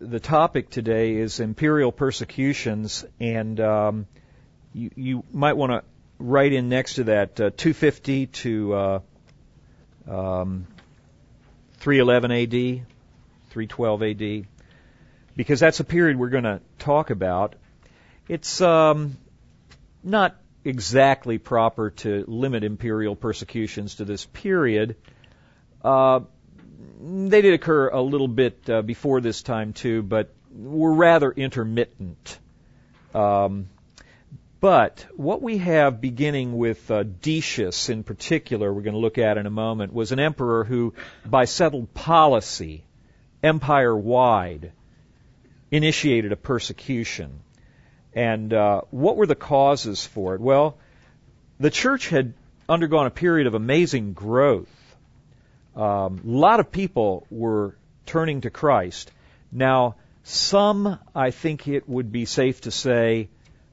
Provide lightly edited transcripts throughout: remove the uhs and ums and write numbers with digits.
the topic today is imperial persecutions, and you might want to write in next to that 250 to 311 AD, 312 AD, because that's a period we're going to talk about. It's not exactly proper to limit imperial persecutions to this period. They did occur a little bit before this time too, but were rather intermittent. But what we have beginning with Decius in particular, we're going to look at in a moment, was an emperor who, by settled policy, empire-wide, initiated a persecution. And what were the causes for it? Well, the church had undergone a period of amazing growth. A lot of people were turning to Christ. Now, some, I think it would be safe to say,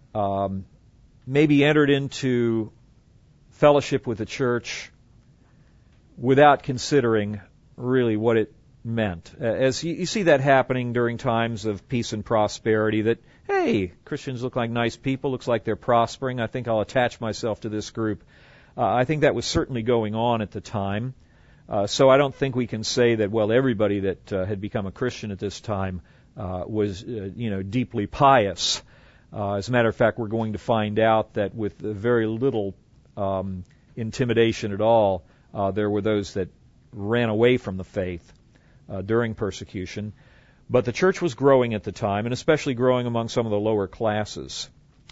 maybe entered into fellowship with the church without considering really what it meant. As you see that happening during times of peace and prosperity, that, hey, Christians look like nice people, looks like they're prospering, I think I'll attach myself to this group. I think that was certainly going on at the time. So I don't think we can say that, well, everybody that had become a Christian at this time was, deeply pious. As a matter of fact, we're going to find out that with very little intimidation at all, there were those that ran away from the faith during persecution. But the church was growing at the time, and especially growing among some of the lower classes.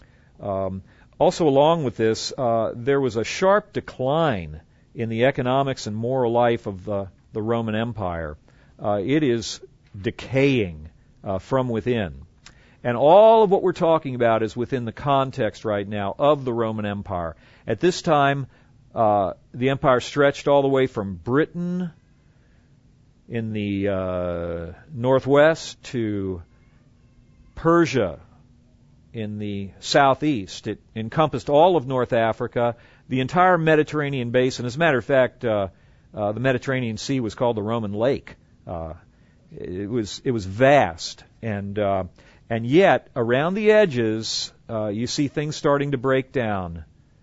Also, along with this, there was a sharp decline in the economics and moral life of the Roman Empire. It is decaying from within. And all of what we're talking about is within the context right now of the Roman Empire. At this time, the empire stretched all the way from Britain in the northwest to Persia in the southeast. It encompassed all of North Africa, the entire Mediterranean basin. As a matter of fact, the Mediterranean Sea was called the Roman Lake. It was vast, and yet around the edges, you see things starting to break down.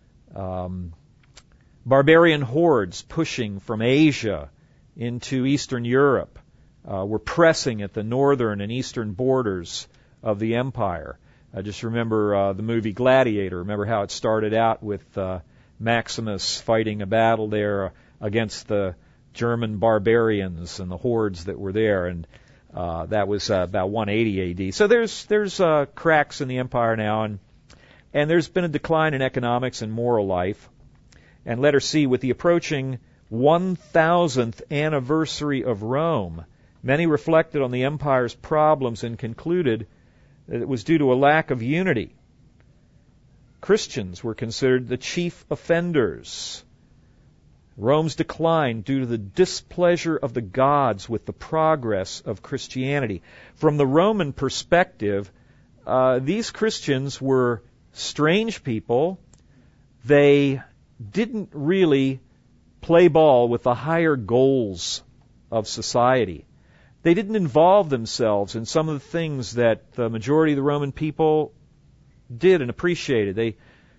Barbarian hordes pushing from Asia into Eastern Europe were pressing at the northern and eastern borders of the empire. I just remember the movie Gladiator. Remember how it started out with Maximus fighting a battle there against the German barbarians and the hordes that were there, and that was about 180 AD. So there's cracks in the empire now, and there's been a decline in economics and moral life. And letter C, with the approaching 1,000th anniversary of Rome, many reflected on the empire's problems and concluded that it was due to a lack of unity. Christians were considered the chief offenders. Rome's decline due to the displeasure of the gods with the progress of Christianity. From the Roman perspective, these Christians were strange people. They didn't really play ball with the higher goals of society. They didn't involve themselves in some of the things that the majority of the Roman people did and appreciated. They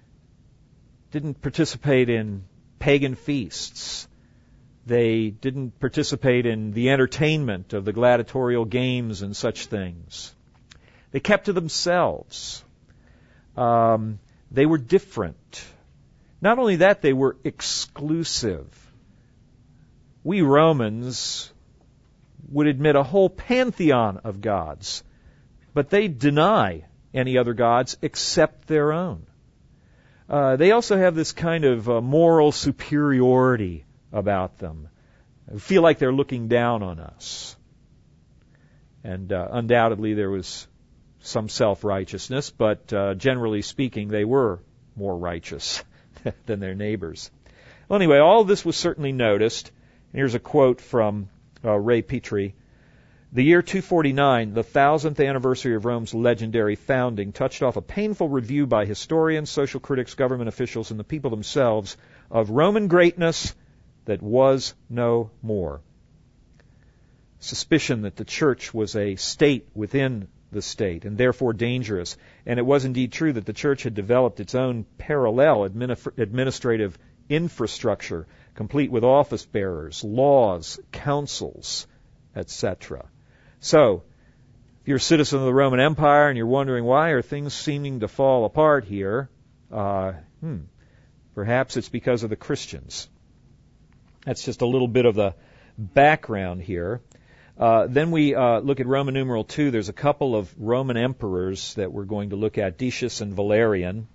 didn't participate in pagan feasts. They didn't participate in the entertainment of the gladiatorial games and such things. They kept to themselves. They were different. Not only that, they were exclusive. We Romans would admit a whole pantheon of gods, but they deny any other gods except their own. They also have this kind of moral superiority about them. They feel like they're looking down on us. And undoubtedly there was some self-righteousness, but generally speaking, they were more righteous than their neighbors. Well, anyway, all of this was certainly noticed. And here's a quote from Ray Petrie. The year 249, the 1000th anniversary of Rome's legendary founding, touched off a painful review by historians, social critics, government officials, and the people themselves of Roman greatness that was no more. suspicion that the church was a state within the state and therefore dangerous. And it was indeed true that the church had developed its own parallel administrative infrastructure, complete with office bearers, laws, councils, etc. So, if you're a citizen of the Roman Empire and you're wondering why are things seeming to fall apart here, perhaps it's because of the Christians. That's just a little bit of the background here. Then we look at Roman numeral 2. There's a couple of Roman emperors that we're going to look at, Decius and Valerian.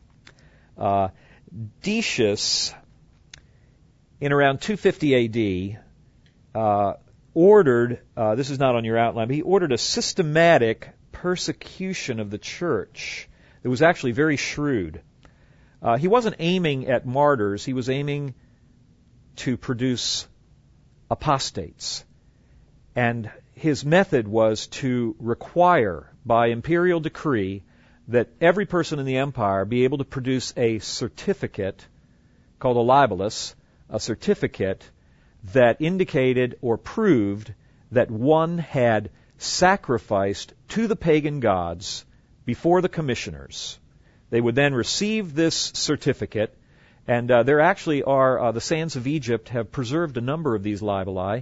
Decius, in around 250 AD, ordered, this is not on your outline, but he ordered a systematic persecution of the church. It was actually very shrewd. He wasn't aiming at martyrs. He was aiming to produce apostates. And his method was to require, by imperial decree, that every person in the empire be able to produce a certificate called a libellus, a certificate that indicated or proved that one had sacrificed to the pagan gods before the commissioners. They would then receive this certificate, and there actually are, the sands of Egypt have preserved a number of these libelli.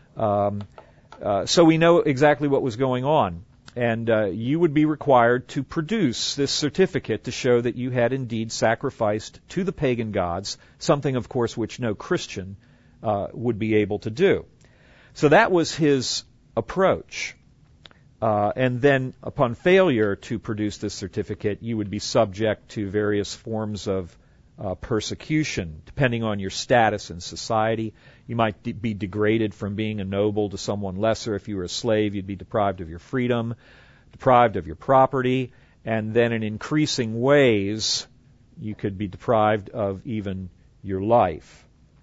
So we know exactly what was going on. And you would be required to produce this certificate to show that you had indeed sacrificed to the pagan gods, something, of course, which no Christian would be able to do. So that was his approach. And then, upon failure to produce this certificate, you would be subject to various forms of persecution, depending on your status in society. You might be degraded from being a noble to someone lesser. If you were a slave, you'd be deprived of your freedom, deprived of your property, and then in increasing ways, you could be deprived of even your life.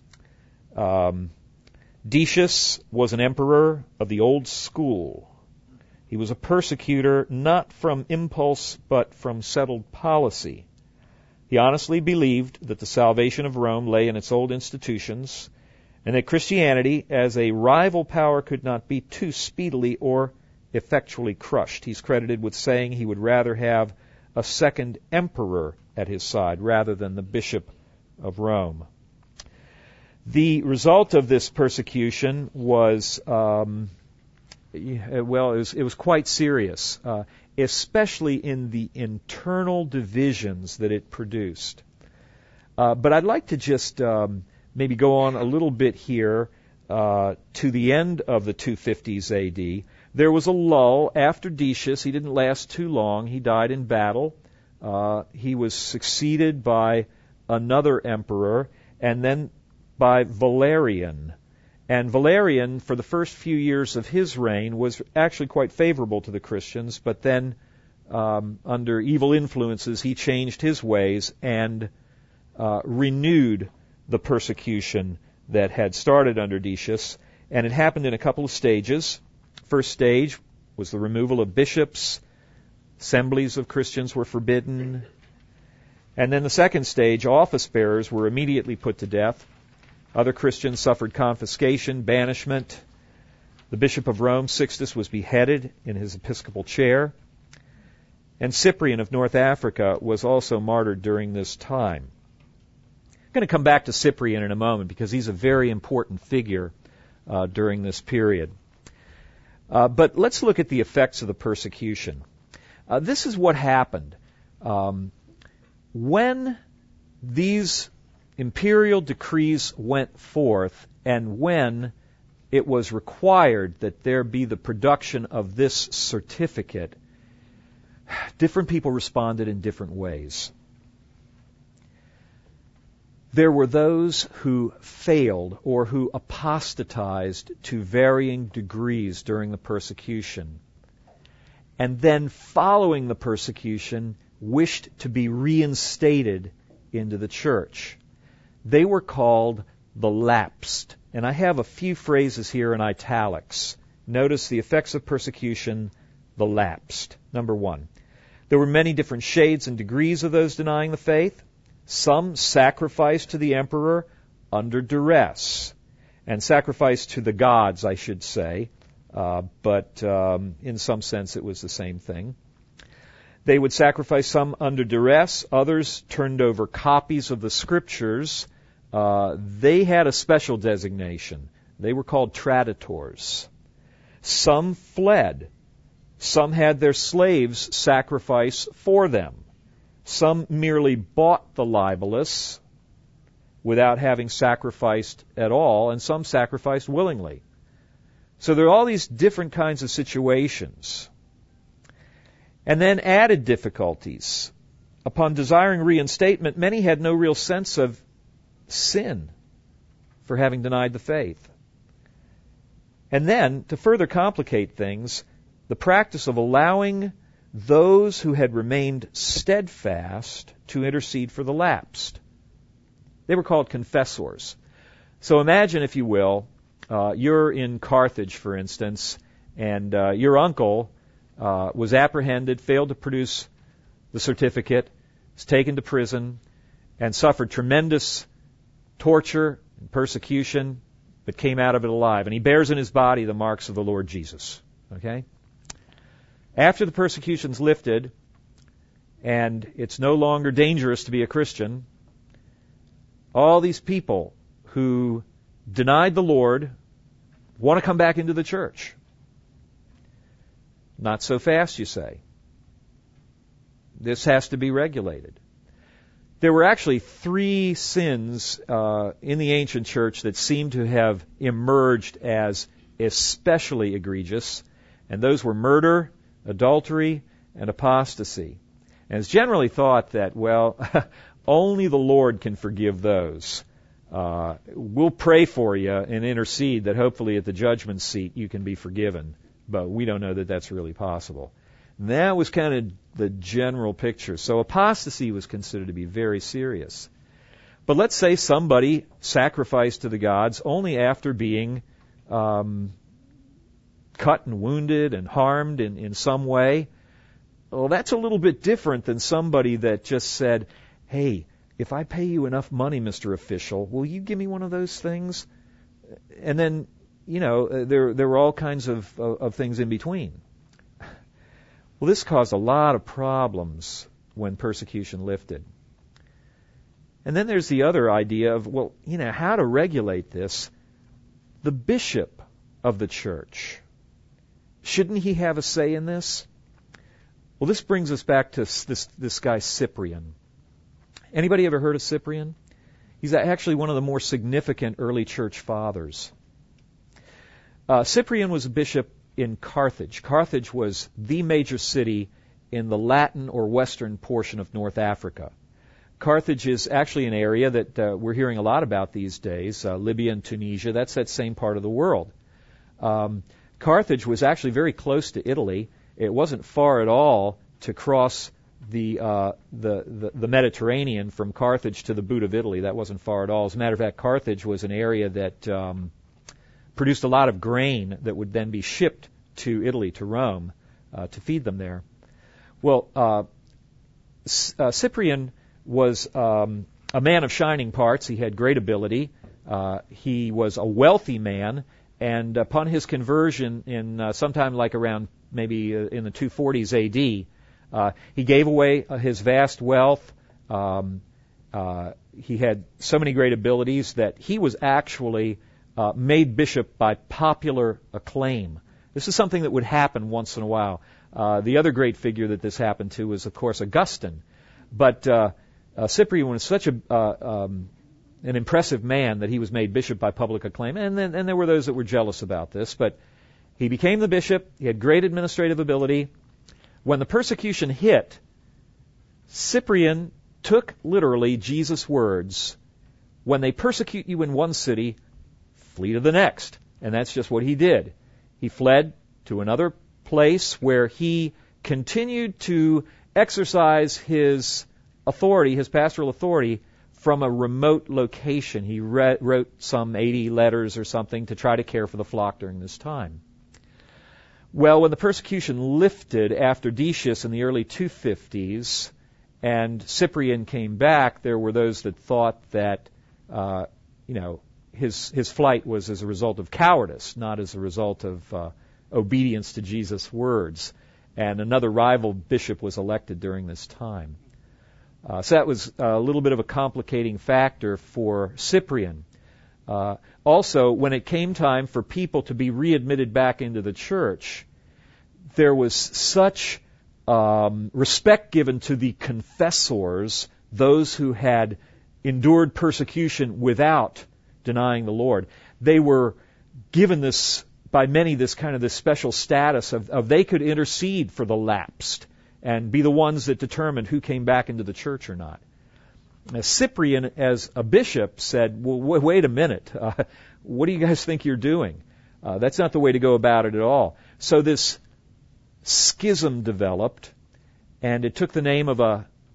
Decius was an emperor of the old school. He was a persecutor not from impulse but from settled policy. He honestly believed that the salvation of Rome lay in its old institutions, and that Christianity, as a rival power, could not be too speedily or effectually crushed. He's credited with saying he would rather have a second emperor at his side rather than the Bishop of Rome. The result of this persecution was, it was quite serious, especially in the internal divisions that it produced. But I'd like to just maybe go on a little bit here to the end of the 250s AD. There was a lull after Decius. He didn't last too long. He died in battle. He was succeeded by another emperor, and then by Valerian. And Valerian, for the first few years of his reign, was actually quite favorable to the Christians, but then under evil influences he changed his ways and renewed the persecution that had started under Decius, and it happened in a couple of stages. First stage was the removal of bishops. Assemblies of Christians were forbidden. And then the second stage, office bearers were immediately put to death. Other Christians suffered confiscation, banishment. The Bishop of Rome, Sixtus, was beheaded in his episcopal chair. And Cyprian of North Africa was also martyred during this time. I'm going to come back to Cyprian in a moment because he's a very important figure during this period. But let's look at the effects of the persecution. This is what happened. When these imperial decrees went forth, and when it was required that there be the production of this certificate, different people responded in different ways. There were those who failed or who apostatized to varying degrees during the persecution, and then following the persecution wished to be reinstated into the church. They were called the lapsed. And I have a few phrases here in italics. Notice the effects of persecution, the lapsed. Number one, there were many different shades and degrees of those denying the faith. Some sacrificed to the emperor under duress, and sacrificed to the gods, I should say, but in some sense it was the same thing. They would sacrifice some under duress. Others turned over copies of the Scriptures. They had a special designation. They were called traditors. Some fled. Some had their slaves sacrifice for them. Some merely bought the libellus without having sacrificed at all, and some sacrificed willingly. So there are all these different kinds of situations. And then added difficulties. Upon desiring reinstatement, many had no real sense of sin for having denied the faith. And then, to further complicate things, the practice of allowing those who had remained steadfast to intercede for the lapsed. They were called confessors. So imagine, if you will, you're in Carthage, for instance, and your uncle was apprehended, failed to produce the certificate, was taken to prison, and suffered tremendous torture and persecution, but came out of it alive. And he bears in his body the marks of the Lord Jesus. Okay? After the persecution's lifted, and it's no longer dangerous to be a Christian, all these people who denied the Lord want to come back into the church. Not so fast, you say. This has to be regulated. There were actually 3 sins in the ancient church that seem to have emerged as especially egregious, and those were murder, adultery, and apostasy. And it's generally thought that, well, only the Lord can forgive those. We'll pray for you and intercede that hopefully at the judgment seat you can be forgiven. But we don't know that that's really possible. And that was kind of the general picture. So apostasy was considered to be very serious. But let's say somebody sacrificed to the gods only after being cut and wounded and harmed in some way. Well, that's a little bit different than somebody that just said, hey, if I pay you enough money, Mr. Official, will you give me one of those things? And then, there were all kinds of things in between. Well, this caused a lot of problems when persecution lifted. And then there's the other idea of, how to regulate this. The bishop of the church, shouldn't he have a say in this? Well, this brings us back to this guy Cyprian. Anybody ever heard of Cyprian? He's actually one of the more significant early church fathers. Cyprian was a bishop in Carthage. Carthage was the major city in the Latin or western portion of North Africa. Carthage is actually an area that we're hearing a lot about these days, Libya and Tunisia. That's that same part of the world. Carthage was actually very close to Italy. It wasn't far at all to cross the Mediterranean from Carthage to the boot of Italy. That wasn't far at all. As a matter of fact, Carthage was an area that produced a lot of grain that would then be shipped to Italy, to Rome, to feed them there. Well, Cyprian was a man of shining parts. He had great ability. He was a wealthy man, and upon his conversion in sometime like around maybe in the 240s A.D., he gave away his vast wealth. He had so many great abilities that he was actually made bishop by popular acclaim. This is something that would happen once in a while. The other great figure that this happened to was, of course, Augustine. But Cyprian was such an impressive man that he was made bishop by public acclaim. And there were those that were jealous about this. But he became the bishop. He had great administrative ability. When the persecution hit, Cyprian took literally Jesus' words, when they persecute you in one city, flee to the next. And that's just what he did. He fled to another place where he continued to exercise his authority, his pastoral authority, from a remote location. He wrote some 80 letters or something to try to care for the flock during this time. Well, when the persecution lifted after Decius in the early 250s and Cyprian came back, there were those that thought that, his flight was as a result of cowardice, not as a result of obedience to Jesus' words. And another rival bishop was elected during this time. So that was a little bit of a complicating factor for Cyprian. Also, when it came time for people to be readmitted back into the church, there was such respect given to the confessors, those who had endured persecution without denying the Lord. They were given this, by many, this special status of they could intercede for the lapsed and be the ones that determined who came back into the church or not. Now, Cyprian, as a bishop, said, well, wait a minute. What do you guys think you're doing? That's not the way to go about it at all. So this schism developed, and it took the name of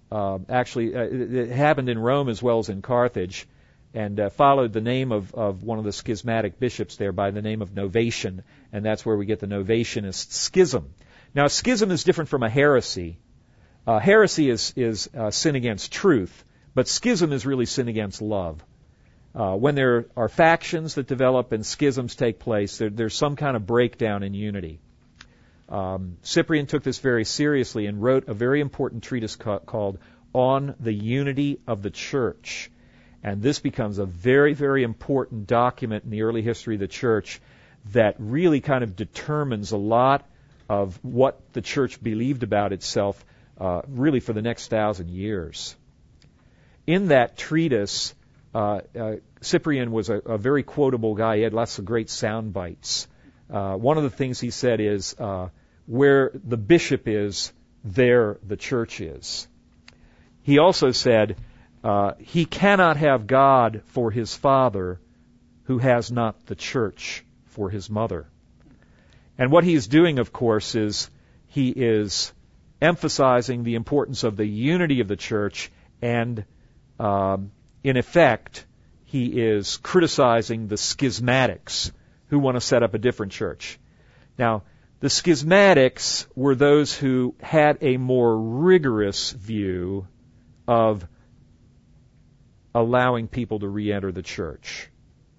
it happened in Rome as well as in Carthage, and followed the name of one of the schismatic bishops there by the name of Novatian, and that's where we get the Novatianist schism. Now, a schism is different from a heresy. Heresy is sin against truth, but schism is really sin against love. When there are factions that develop and schisms take place, there's some kind of breakdown in unity. Cyprian took this very seriously and wrote a very important treatise called On the Unity of the Church. And this becomes a very, very important document in the early history of the church that really kind of determines a lot of what the church believed about itself really for the next 1,000 years. In that treatise, Cyprian was a very quotable guy. He had lots of great sound bites. One of the things he said is, where the bishop is, there the church is. He also said, he cannot have God for his father who has not the church for his mother. And what he's doing, of course, is he is emphasizing the importance of the unity of the church, and in effect, he is criticizing the schismatics who want to set up a different church. Now, the schismatics were those who had a more rigorous view of allowing people to re-enter the church.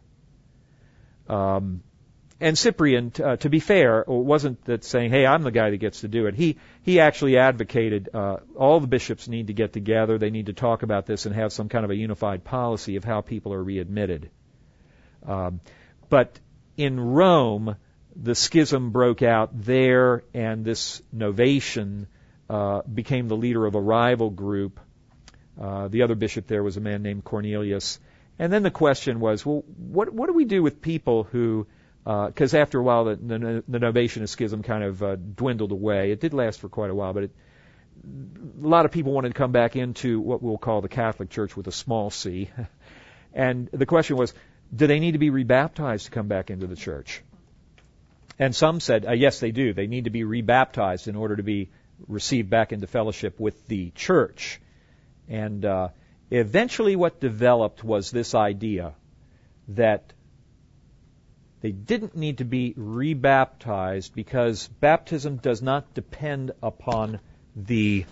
And Cyprian, to be fair, wasn't that saying, hey, I'm the guy that gets to do it. He actually advocated all the bishops need to get together, they need to talk about this and have some kind of a unified policy of how people are readmitted. But in Rome, the schism broke out there, and this Novatian became the leader of a rival group. The other bishop there was a man named Cornelius. And then the question was, well, what do we do with people who, because after a while the Novatianist schism kind of dwindled away. It did last for quite a while, but a lot of people wanted to come back into what we'll call the Catholic Church with a small c. And the question was, do they need to be rebaptized to come back into the church? And some said, yes, they do. They need to be rebaptized in order to be received back into fellowship with the church. And eventually what developed was this idea that they didn't need to be rebaptized because baptism does not depend upon the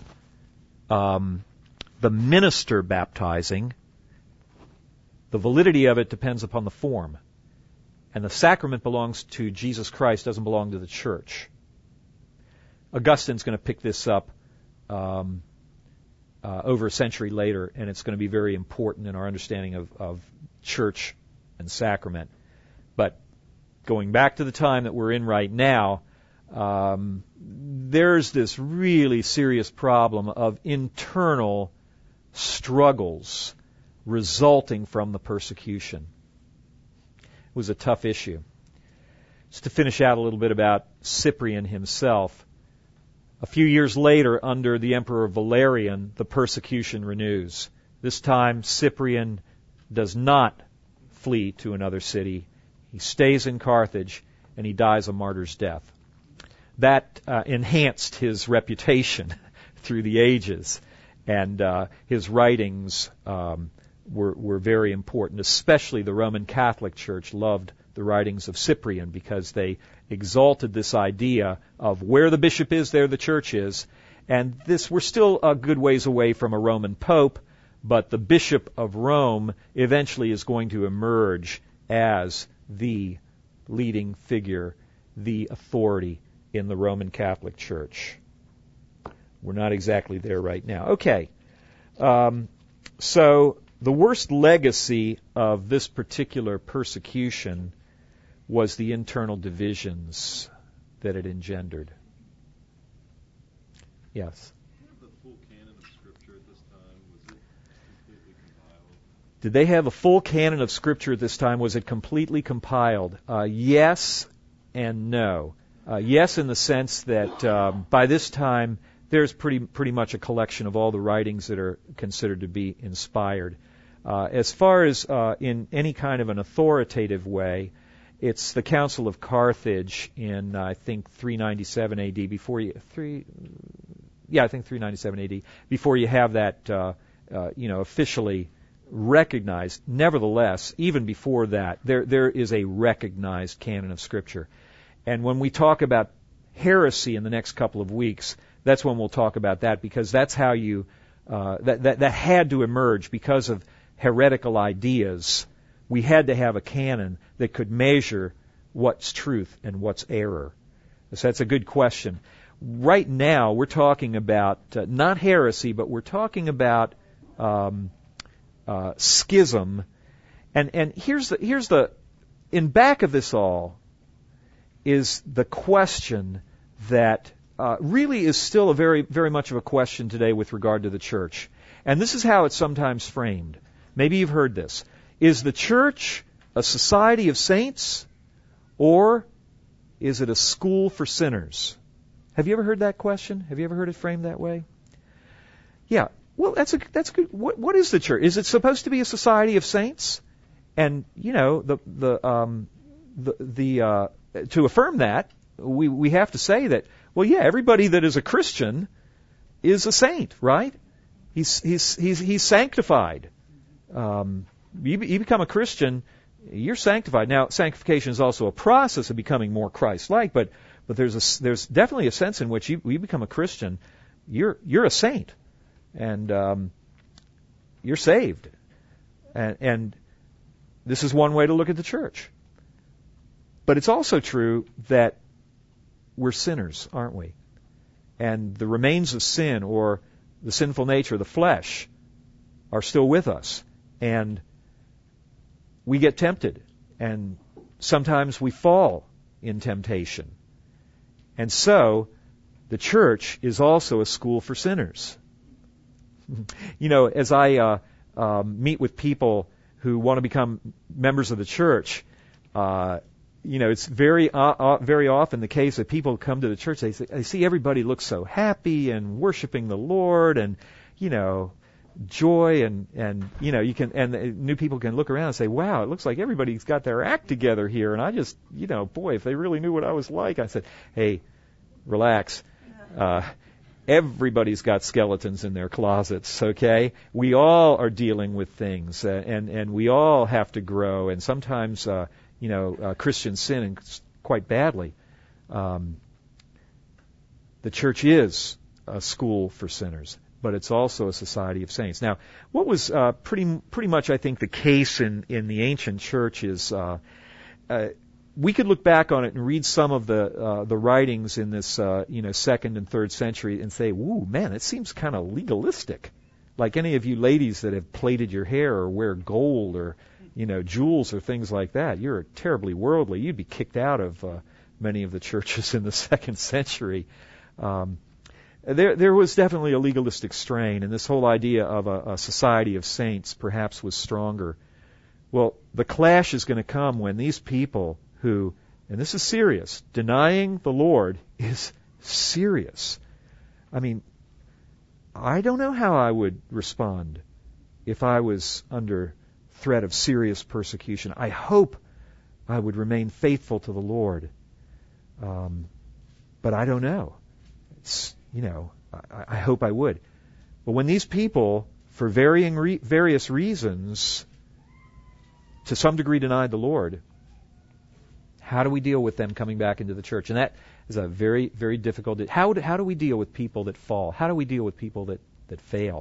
minister baptizing. The validity of it depends upon the form. And the sacrament belongs to Jesus Christ, doesn't belong to the church. Augustine's going to pick this up over a century later, and it's going to be very important in our understanding of church and sacrament. But going back to the time that we're in right now, there's this really serious problem of internal struggles resulting from the persecution. It was a tough issue. Just to finish out a little bit about Cyprian himself, a few years later, under the Emperor Valerian, the persecution renews. This time, Cyprian does not flee to another city. He stays in Carthage, and he dies a martyr's death. That enhanced his reputation through the ages, and his writings were very important. Especially the Roman Catholic Church loved the writings of Cyprian because they exalted this idea of where the bishop is, there the church is. And we're still a good ways away from a Roman pope, but the Bishop of Rome eventually is going to emerge as the leading figure, the authority in the Roman Catholic Church. We're not exactly there right now. Okay. So the worst legacy of this particular persecution was the internal divisions that it engendered. Yes? Did they have a full canon of Scripture at this time? Was it completely compiled? Yes and no. Yes, in the sense that by this time there's pretty much a collection of all the writings that are considered to be inspired. As far as in any kind of an authoritative way, it's the Council of Carthage in I think 397 A.D. I think 397 A.D. before you have that officially recognized. Nevertheless, even before that, there is a recognized canon of Scripture. And when we talk about heresy in the next couple of weeks, that's when we'll talk about that, because that's how you that had to emerge because of heretical ideas. We had to have a canon that could measure what's truth and what's error. So that's a good question. Right now, we're talking about not heresy, but we're talking about schism. And here's the in back of this all is the question that really is still a very, very much of a question today with regard to the church. And this is how it's sometimes framed. Maybe you've heard this. Is the church a society of saints, or is it a school for sinners? Have you ever heard that question? Have you ever heard it framed that way? Yeah. Well, that's good. What is the church? Is it supposed to be a society of saints? And to affirm that, we have to say that, well, yeah, everybody that is a Christian is a saint, right? He's sanctified. You become a Christian, you're sanctified. Now, sanctification is also a process of becoming more Christ-like, but there's definitely a sense in which you become a Christian, you're a saint, and you're saved. And this is one way to look at the church. But it's also true that we're sinners, aren't we? And the remains of sin, or the sinful nature of the flesh, are still with us. And we get tempted. And sometimes we fall in temptation. And so, the church is also a school for sinners. As I meet with people who want to become members of the church, it's very often the case that people come to the church, they see everybody looks so happy and worshiping the Lord, and joy, and new people can look around and say, wow, it looks like everybody's got their act together here, and I just, boy, if they really knew what I was like. I said, hey, relax. Everybody's got skeletons in their closets, okay? We all are dealing with things, and we all have to grow, and sometimes Christians sin quite badly. The church is a school for sinners, but it's also a society of saints. Now, what was pretty much, I think, the case in the ancient church is we could look back on it and read some of the writings in this second and third century and say, "Woo, man, it seems kind of legalistic." Like any of you ladies that have plaited your hair or wear gold or jewels or things like that, you're terribly worldly. You'd be kicked out of many of the churches in the second century. There was definitely a legalistic strain, and this whole idea of a society of saints perhaps was stronger. Well, the clash is going to come when these people who, and this is serious, denying the Lord is serious. I mean, I don't know how I would respond if I was under threat of serious persecution. I hope I would remain faithful to the Lord. But I don't know. It's, I hope I would. But when these people, for various reasons, to some degree denied the Lord, how do we deal with them coming back into the church? And that is a very, very difficult. How do we deal with people that fall? How do we deal with people that fail?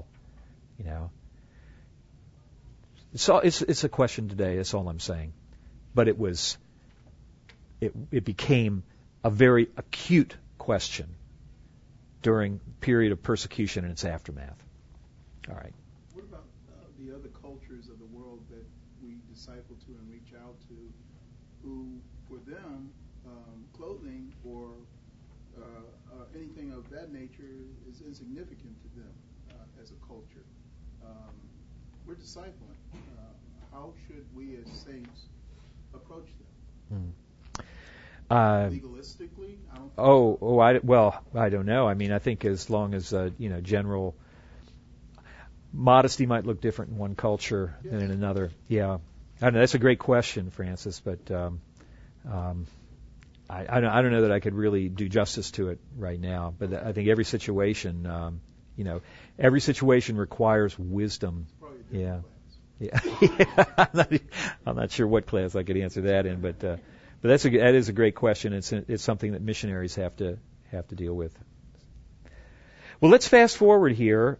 It's a question today. That's all I'm saying. But it became a very acute question during a period of persecution and its aftermath. All right. What about the other cultures of the world that we disciple to and reach out to, who, for them, clothing or anything of that nature is insignificant to them as a culture? We're discipling. How should we as saints approach them? Legalistically? I don't know. I mean, I think as long as general modesty might look different in one culture than in another. Yeah, I don't know. That's a great question, Francis, but I don't know that I could really do justice to it right now. But I think every situation, every situation requires wisdom. Yeah. Yeah. I'm not sure what class I could answer that in, but that is a great question. It's something that missionaries have to deal with. Well, let's fast forward here.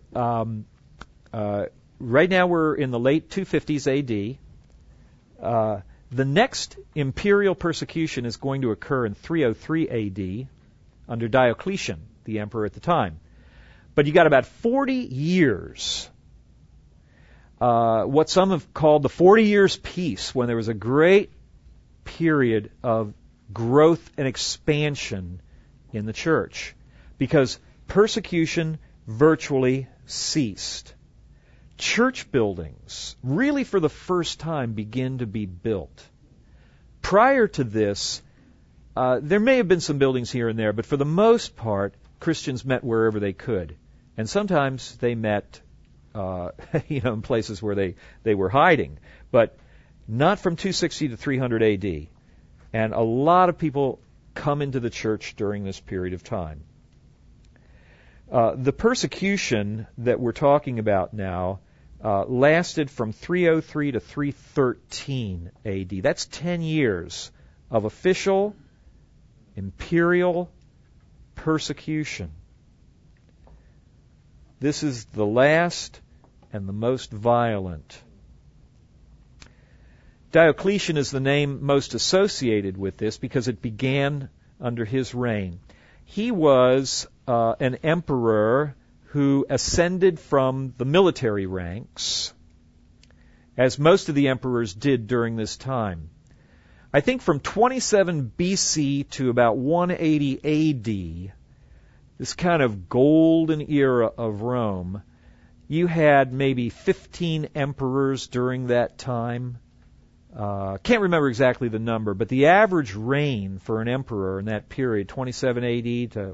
Right now we're in the late 250s A.D. The next imperial persecution is going to occur in 303 A.D. under Diocletian, the emperor at the time. But you got about 40 years, what some have called the 40 years peace, when there was a great period of growth and expansion in the church, because persecution virtually ceased. Church buildings, really for the first time, begin to be built. Prior to this, there may have been some buildings here and there, but for the most part, Christians met wherever they could. And sometimes they met in places where they were hiding. But not from 260 to 300 A.D. And a lot of people come into the church during this period of time. The persecution that we're talking about now lasted from 303 to 313 A.D. That's 10 years of official imperial persecution. This is the last and the most violent. Diocletian is the name most associated with this because it began under his reign. He was an emperor who ascended from the military ranks, as most of the emperors did during this time. I think from 27 BC to about 180 AD, this kind of golden era of Rome, you had maybe 15 emperors during that time. Can't remember exactly the number, but the average reign for an emperor in that period, 27 AD to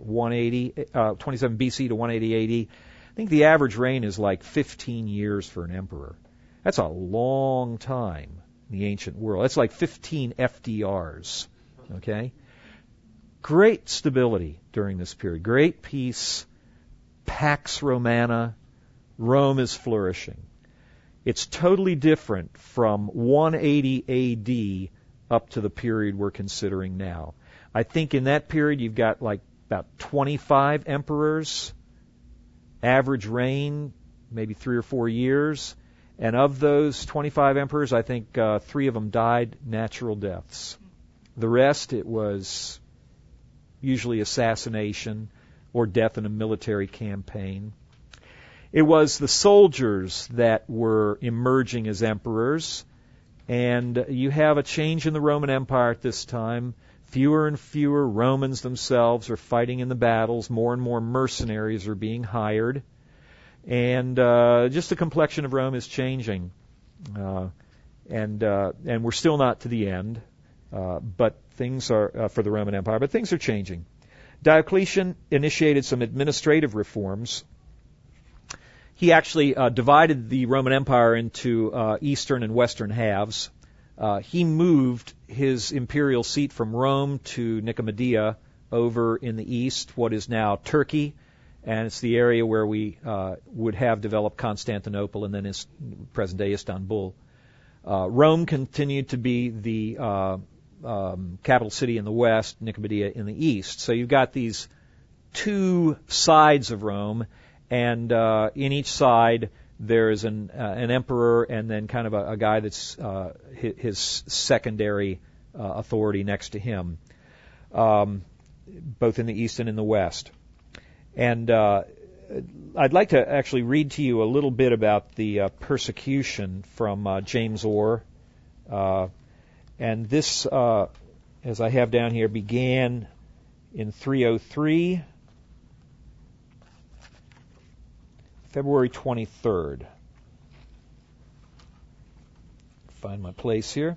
27 BC to 180 AD, I think the average reign is like 15 years for an emperor. That's a long time in the ancient world. That's like 15 FDRs. Okay? Great stability during this period. Great peace. Pax Romana. Rome is flourishing. It's totally different from 180 AD up to the period we're considering now. I think in that period you've got like about 25 emperors, average reign, maybe 3 or 4 years. And of those 25 emperors, I think 3 of them died natural deaths. The rest, it was usually assassination or death in a military campaign. It was the soldiers that were emerging as emperors, and you have a change in the Roman Empire at this time. Fewer and fewer Romans themselves are fighting in the battles. More and more mercenaries are being hired. And just the complexion of Rome is changing. And we're still not to the end, but things are for the Roman Empire, but things are changing. Diocletian initiated some administrative reforms. He actually divided the Roman Empire into eastern and western halves. He moved his imperial seat from Rome to Nicomedia over in the east, what is now Turkey, and it's the area where we would have developed Constantinople and then present-day Istanbul. Rome continued to be the capital city in the west, Nicomedia in the east. So you've got these two sides of Rome, and in each side there is an emperor and then kind of a guy that's his secondary authority next to him. both in the East and in the West. And I'd like to actually read to you a little bit about the persecution from James Orr. And this, as I have down here, began in 303, February 23rd. Find my place here.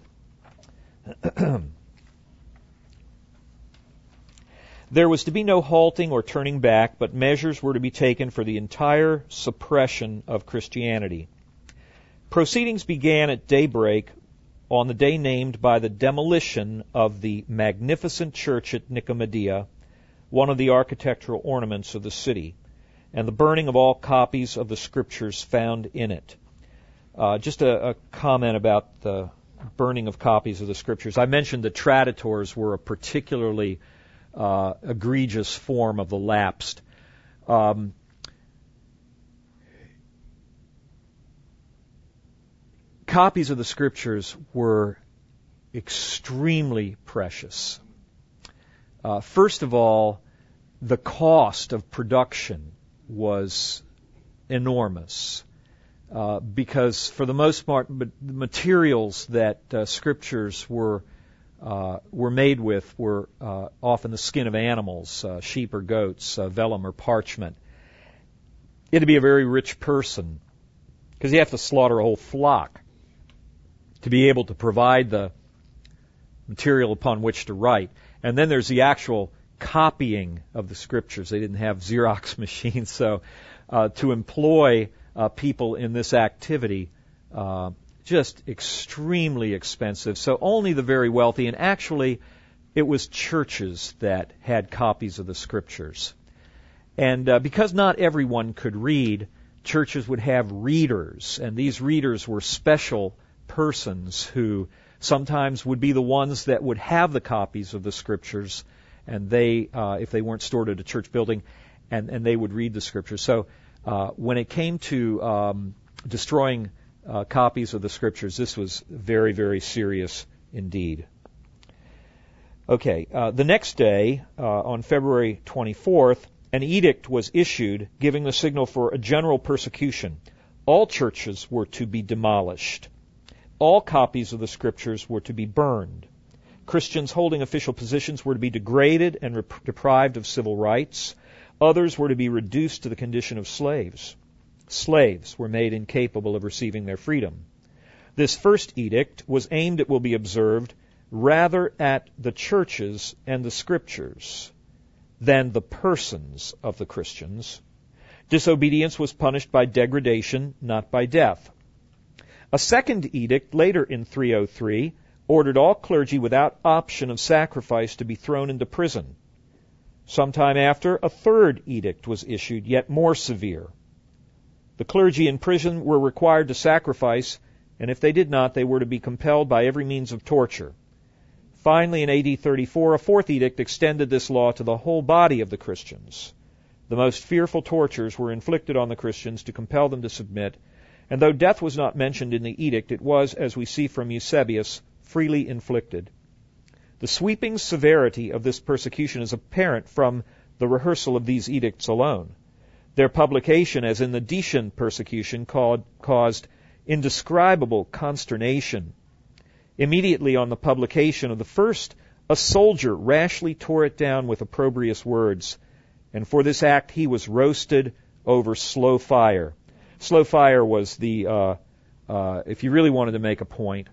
There was to be no halting or turning back, but measures were to be taken for the entire suppression of Christianity. Proceedings began at daybreak on the day named by the demolition of the magnificent church at Nicomedia, one of the architectural ornaments of the city, and the burning of all copies of the Scriptures found in it. Just a comment about the burning of copies of the Scriptures. I mentioned the traditors were a particularly egregious form of the lapsed. Copies of the Scriptures were extremely precious. First of all, the cost of production was enormous. Because for the most part, the materials that Scriptures were made with were often the skin of animals, sheep or goats, vellum or parchment. You had to be a very rich person because you have to slaughter a whole flock to be able to provide the material upon which to write. And then there's the actual copying of the Scriptures. They didn't have Xerox machines, so to employ people in this activity, just extremely expensive. So only the very wealthy, and actually it was churches that had copies of the Scriptures. And because not everyone could read, churches would have readers, and these readers were special persons who sometimes would be the ones that would have the copies of the Scriptures, and they, if they weren't stored at a church building, and they would read the Scriptures. So when it came to destroying copies of the Scriptures, this was very, very serious indeed. Okay, the next day, on February 24th, an edict was issued giving the signal for a general persecution. All churches were to be demolished. All copies of the Scriptures were to be burned. Christians holding official positions were to be degraded and deprived of civil rights. Others were to be reduced to the condition of slaves. Slaves were made incapable of receiving their freedom. This first edict was aimed, it will be observed, rather at the churches and the Scriptures than the persons of the Christians. Disobedience was punished by degradation, not by death. A second edict, later in 303, ordered all clergy without option of sacrifice to be thrown into prison. Sometime after, a third edict was issued, yet more severe. The clergy in prison were required to sacrifice, and if they did not, they were to be compelled by every means of torture. Finally, in AD 34, a fourth edict extended this law to the whole body of the Christians. The most fearful tortures were inflicted on the Christians to compel them to submit, and though death was not mentioned in the edict, it was, as we see from Eusebius, freely inflicted. The sweeping severity of this persecution is apparent from the rehearsal of these edicts alone. Their publication, as in the Decian persecution, caused indescribable consternation. Immediately on the publication of the first, a soldier rashly tore it down with opprobrious words, and for this act he was roasted over slow fire. Slow fire was the, if you really wanted to make a point,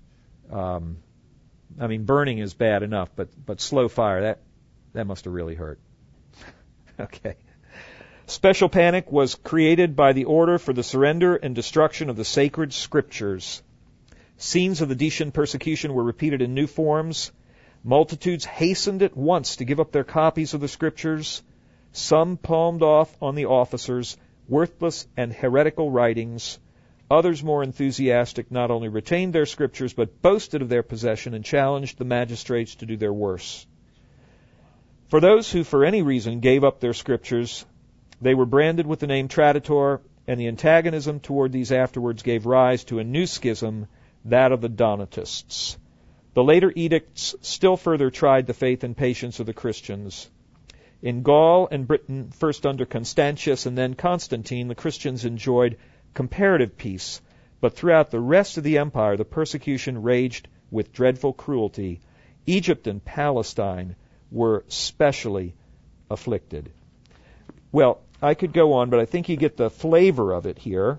burning is bad enough, but slow fire, that must have really hurt. Okay. Special panic was created by the order for the surrender and destruction of the sacred Scriptures. Scenes of the Decian persecution were repeated in new forms. Multitudes hastened at once to give up their copies of the Scriptures. Some palmed off on the officers worthless and heretical writings. Others, more enthusiastic, not only retained their Scriptures, but boasted of their possession and challenged the magistrates to do their worst. For those who for any reason gave up their Scriptures, they were branded with the name Traditor, and the antagonism toward these afterwards gave rise to a new schism, that of the Donatists. The later edicts still further tried the faith and patience of the Christians. In Gaul and Britain, first under Constantius and then Constantine, the Christians enjoyed comparative peace, but throughout the rest of the empire the persecution raged with dreadful cruelty. Egypt and Palestine were specially afflicted. Well, I could go on, but I think you get the flavor of it here.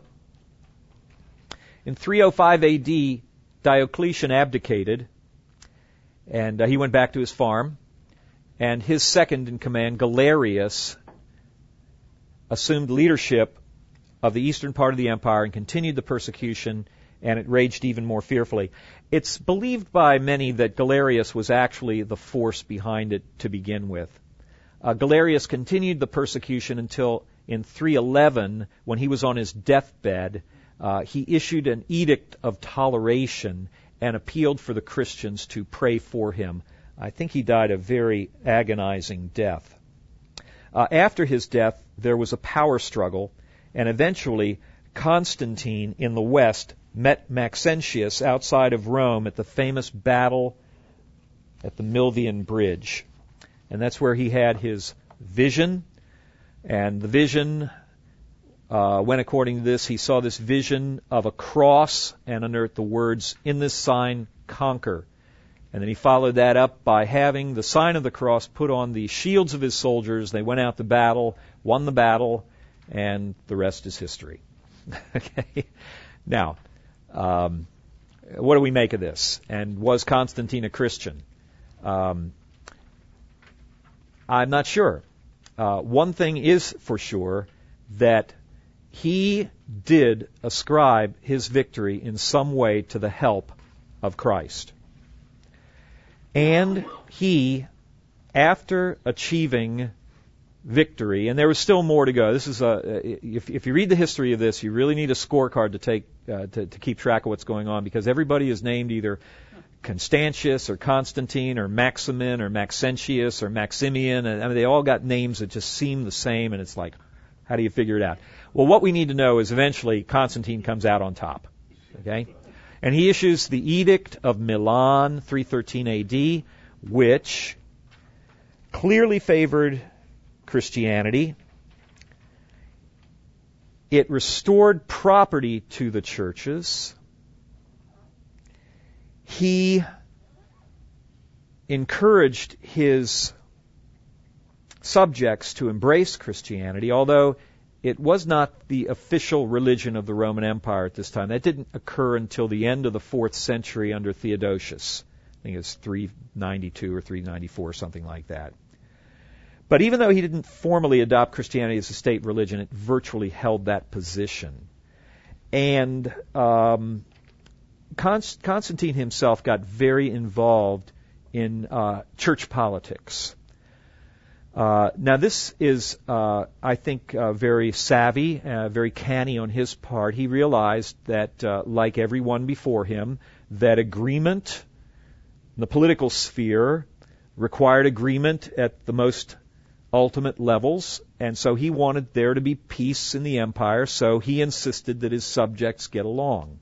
In 305 AD, Diocletian abdicated, and he went back to his farm, and his second in command, Galerius, assumed leadership of the eastern part of the empire and continued the persecution, and it raged even more fearfully. It's believed by many that Galerius was actually the force behind it to begin with. Galerius continued the persecution until in 311, when he was on his deathbed, he issued an edict of toleration and appealed for the Christians to pray for him. I think he died a very agonizing death. After his death, there was a power struggle, and eventually Constantine in the west met Maxentius outside of Rome at the famous battle at the Milvian Bridge. And that's where he had his vision. And the vision went according to this. He saw this vision of a cross, and under it the words, "In this sign, conquer." And then he followed that up by having the sign of the cross put on the shields of his soldiers. They went out to battle, won the battle, and the rest is history. Okay. Now, what do we make of this? And was Constantine a Christian? I'm not sure. One thing is for sure, that he did ascribe his victory in some way to the help of Christ. And he, after achieving victory, and there was still more to go. This is if you read the history of this, you really need a scorecard to take to keep track of what's going on, because everybody is named either Constantius or Constantine or Maximin or Maxentius or Maximian, and I mean, they all got names that just seem the same, and it's like, how do you figure it out? Well, what we need to know is eventually Constantine comes out on top. Okay? And he issues the Edict of Milan, 313 AD, which clearly favored Christianity. It restored property to the churches. He encouraged his subjects to embrace Christianity, although it was not the official religion of the Roman Empire at this time. That didn't occur until the end of the 4th century under Theodosius. I think it's 392 or 394, something like that. But even though he didn't formally adopt Christianity as a state religion, it virtually held that position. And Constantine himself got very involved in church politics. Now this is, I think, very savvy, very canny on his part. He realized that, like everyone before him, that agreement in the political sphere required agreement at the most ultimate levels, and so he wanted there to be peace in the empire, so he insisted that his subjects get along.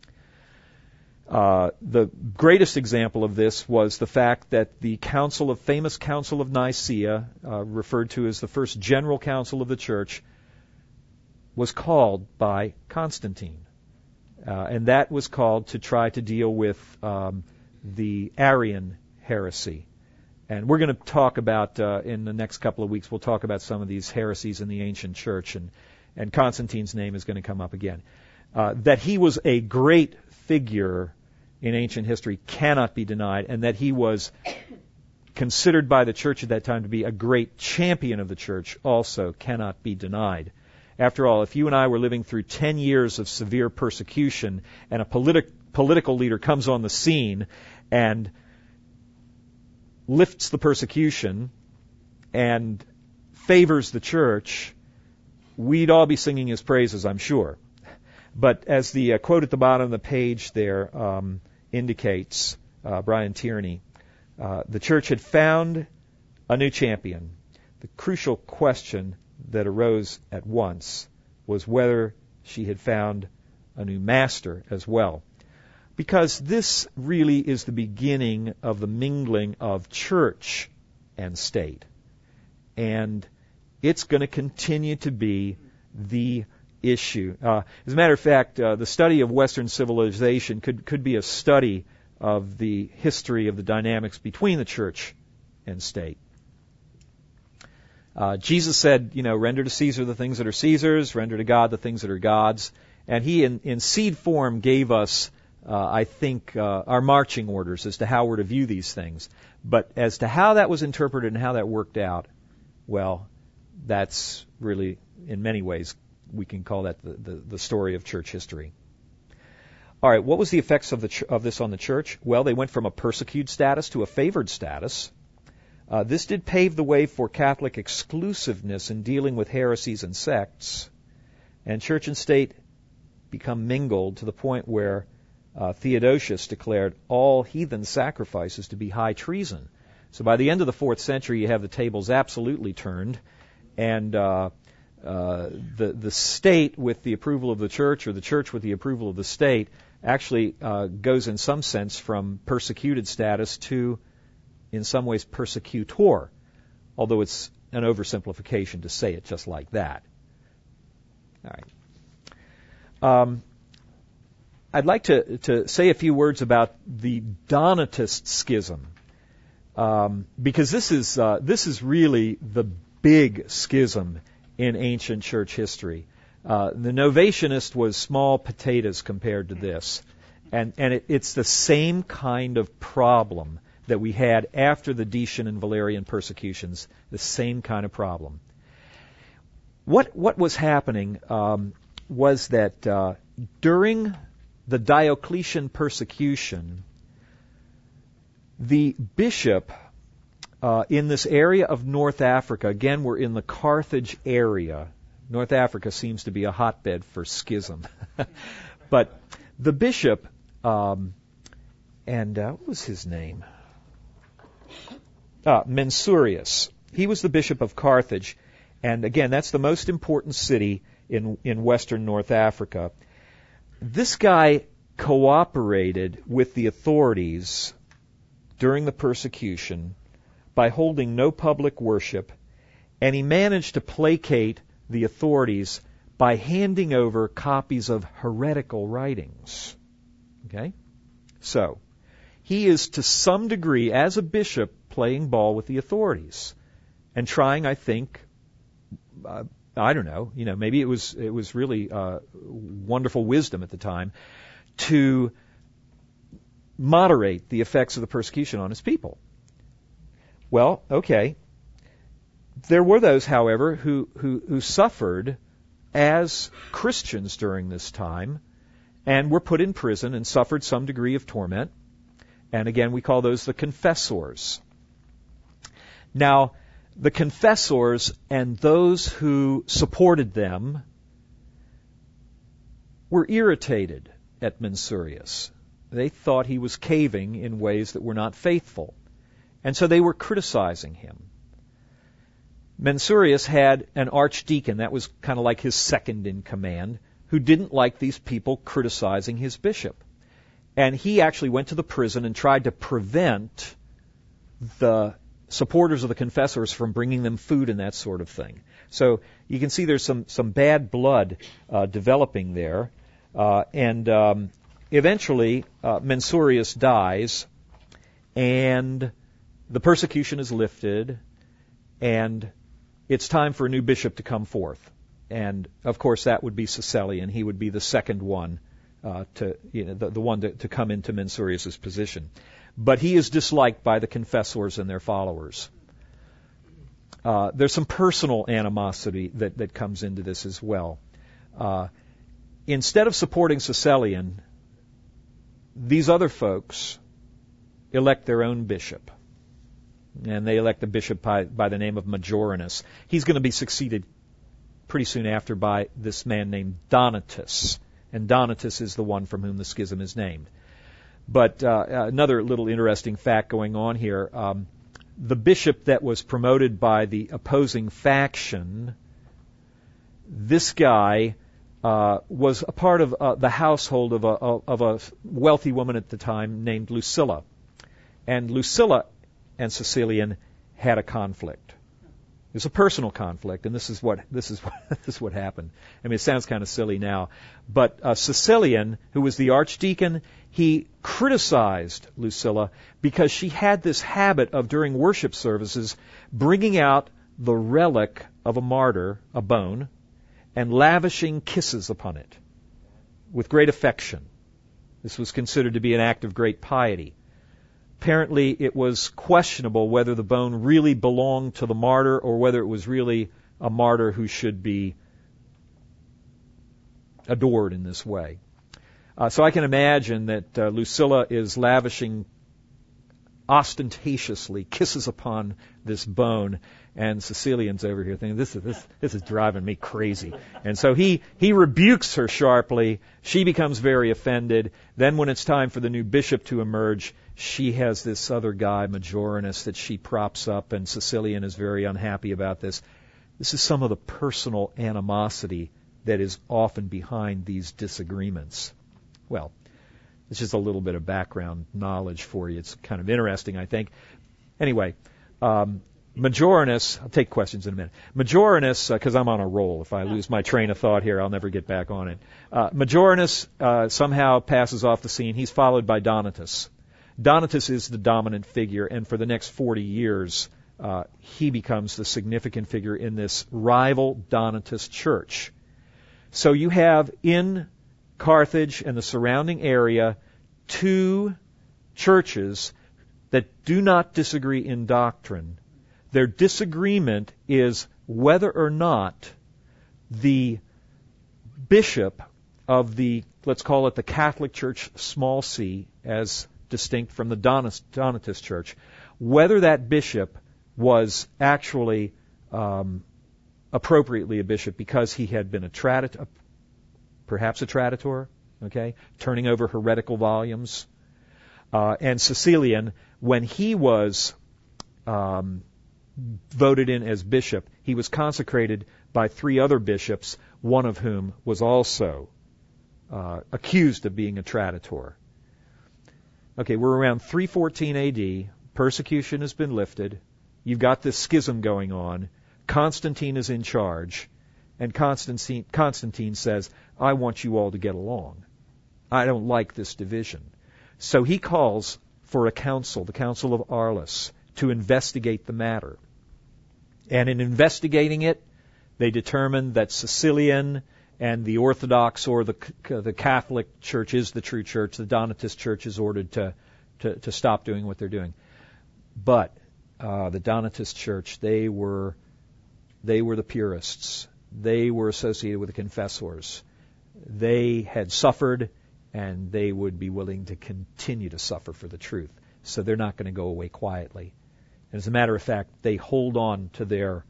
The greatest example of this was the fact that the famous Council of Nicaea, referred to as the first general council of the church, was called by Constantine. And that was called to try to deal with the Arian heresy. And we're going to talk about, in the next couple of weeks, we'll talk about some of these heresies in the ancient church, and Constantine's name is going to come up again. That he was a great figure in ancient history cannot be denied, and that he was considered by the church at that time to be a great champion of the church also cannot be denied. After all, if you and I were living through 10 years of severe persecution, and a political leader comes on the scene and lifts the persecution and favors the church, we'd all be singing his praises, I'm sure. But as the quote at the bottom of the page there indicates, Brian Tierney, the church had found a new champion. The crucial question that arose at once was whether she had found a new master as well. Because this really is the beginning of the mingling of church and state. and it's going to continue to be the issue. As a matter of fact, the study of Western civilization could be a study of the history of the dynamics between the church and state. Jesus said, render to Caesar the things that are Caesar's, render to God the things that are God's. And he, in seed form, gave us, our marching orders as to how we're to view these things. But as to how that was interpreted and how that worked out, well, that's really, in many ways, we can call that the story of church history. All right, what was the effects of this on the church? Well, they went from a persecuted status to a favored status. This did pave the way for Catholic exclusiveness in dealing with heresies and sects, and church and state become mingled to the point where Theodosius declared all heathen sacrifices to be high treason. So by the end of the 4th century, you have the tables absolutely turned, and the state with the approval of the church, or the church with the approval of the state, actually goes in some sense from persecuted status to, in some ways, persecutor, although it's an oversimplification to say it just like that. All right. I'd like to say a few words about the Donatist schism, because this is really the big schism in ancient church history. The Novatianist was small potatoes compared to this, and it's the same kind of problem that we had after the Decian and Valerian persecutions. The same kind of problem. What was happening was that during the Diocletian persecution, the bishop in this area of North Africa, again, we're in the Carthage area. North Africa seems to be a hotbed for schism. But the bishop, what was his name? Mensurius. He was the bishop of Carthage. And again, that's the most important city in western North Africa. This guy cooperated with the authorities during the persecution by holding no public worship, and he managed to placate the authorities by handing over copies of heretical writings. Okay? So, he is to some degree, as a bishop, playing ball with the authorities and trying, I think, I don't know, maybe it was really wonderful wisdom at the time to moderate the effects of the persecution on his people. Well, okay. There were those, however, who suffered as Christians during this time and were put in prison and suffered some degree of torment. And again, we call those the confessors. Now, the confessors and those who supported them were irritated at Mensurius. They thought he was caving in ways that were not faithful. And so they were criticizing him. Mensurius had an archdeacon, that was kind of like his second in command, who didn't like these people criticizing his bishop. And he actually went to the prison and tried to prevent the supporters of the confessors from bringing them food and that sort of thing. So you can see there's some bad blood developing there. And eventually Mensurius dies, and the persecution is lifted, and it's time for a new bishop to come forth. And, of course, that would be Cecilian. He would be the second one the one to come into Mensurius' position. But he is disliked by the confessors and their followers. There's some personal animosity that comes into this as well. Instead of supporting Cecilian, these other folks elect their own bishop. And they elect a bishop by the name of Majorinus. He's going to be succeeded pretty soon after by this man named Donatus. And Donatus is the one from whom the schism is named. But another little interesting fact going on here, the bishop that was promoted by the opposing faction, this guy was a part of the household of a wealthy woman at the time named Lucilla. And Lucilla and Cecilian had a conflict. It's a personal conflict, and this is what happened. I mean, it sounds kind of silly now, but Cecilian, who was the archdeacon, he criticized Lucilla because she had this habit of, during worship services, bringing out the relic of a martyr, a bone, and lavishing kisses upon it with great affection. This was considered to be an act of great piety. Apparently, it was questionable whether the bone really belonged to the martyr or whether it was really a martyr who should be adored in this way. So I can imagine that Lucilla is lavishing ostentatiously kisses upon this bone, and Cecilian's over here thinking, this is driving me crazy. And so he rebukes her sharply. She becomes very offended. Then when it's time for the new bishop to emerge, she has this other guy, Majorinus, that she props up, and Cecilian is very unhappy about this. This is some of the personal animosity that is often behind these disagreements. Well, it's just a little bit of background knowledge for you. It's kind of interesting, I think. Anyway, Majorinus, I'll take questions in a minute. Majorinus, because I'm on a roll. If I lose my train of thought here, I'll never get back on it. Majorinus somehow passes off the scene. He's followed by Donatus. Donatus is the dominant figure, and for the next 40 years, he becomes the significant figure in this rival Donatist church. So you have in Carthage and the surrounding area two churches that do not disagree in doctrine. Their disagreement is whether or not the bishop of the, let's call it the Catholic Church, small c, as distinct from the Donatist Church, whether that bishop was actually appropriately a bishop because he had been perhaps a traditor, okay, turning over heretical volumes. And Cecilian, when he was voted in as bishop, he was consecrated by 3 other bishops, one of whom was also accused of being a traditor. Okay, we're around 314 AD. Persecution has been lifted. You've got this schism going on. Constantine is in charge. And Constantine says, I want you all to get along. I don't like this division. So he calls for a council, the Council of Arles, to investigate the matter. And in investigating it, they determined that Cecilian and the Orthodox or the Catholic Church is the true church. The Donatist Church is ordered to stop doing what they're doing. But the Donatist Church, they were the purists. They were associated with the confessors. They had suffered, and they would be willing to continue to suffer for the truth. So they're not going to go away quietly. And as a matter of fact, they hold on to their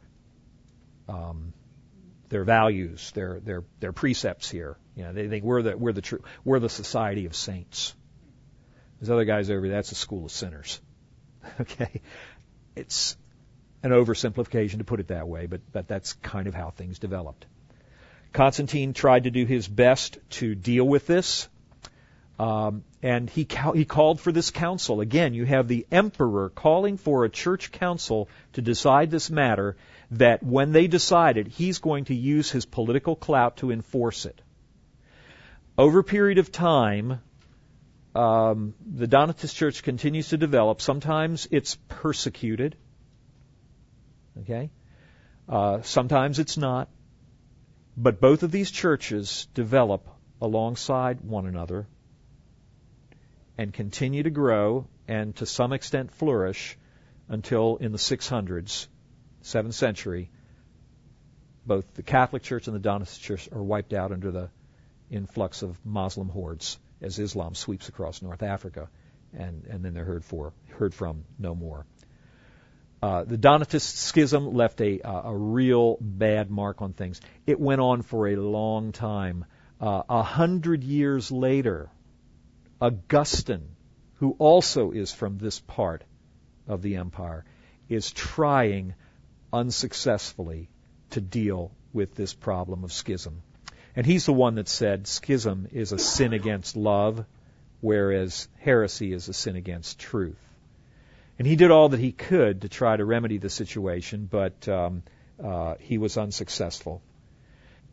values, their precepts here. You know, they think we're the society of saints. There's other guys over there. That's a school of sinners. Okay, it's an oversimplification to put it that way, but that's kind of how things developed. Constantine tried to do his best to deal with this, and he called for this council. Again, you have the emperor calling for a church council to decide this matter, that when they decided, he's going to use his political clout to enforce it. Over a period of time, the Donatist Church continues to develop. Sometimes it's persecuted. Okay? Sometimes it's not. But both of these churches develop alongside one another and continue to grow and to some extent flourish until in the 600s, 7th century, both the Catholic Church and the Donatist Church are wiped out under the influx of Muslim hordes as Islam sweeps across North Africa, and then they're heard from no more. The Donatist schism left a real bad mark on things. It went on for a long time. 100 years later, Augustine, who also is from this part of the empire, is trying unsuccessfully to deal with this problem of schism. And he's the one that said schism is a sin against love, whereas heresy is a sin against truth. And he did all that he could to try to remedy the situation, but he was unsuccessful.